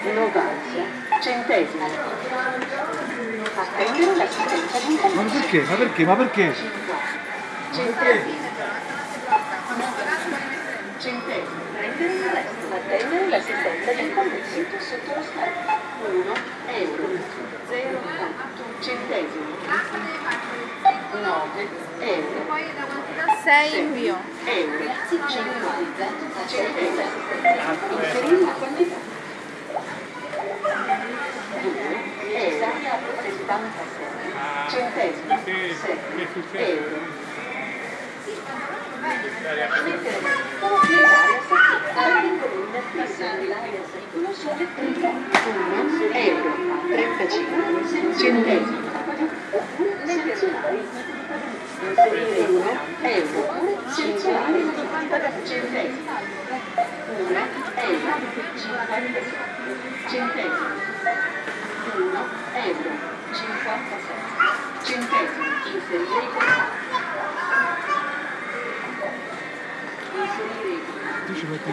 90 centesimi. Attendere l'assistenza di un Ma perché? Ma perché? Ma perché? centesimi. Centesimi. Prendere il resto. Attendere l'assistenza di un convento sotto lo schermo. 1 euro. 08 centesimi. 9 euro. 6 invio. Euro. 50 centesimi. Inserire la quantità. 2 euro. 76 centesimi. 7 euro. Mettere proprietaria articolo inattissabile articolo su elettrica 1 euro 35 centesimi selezionare inserire 1 euro selezionare centesimi 1 euro 50 centesimi 1 euro 57 centesimi inserire i contatti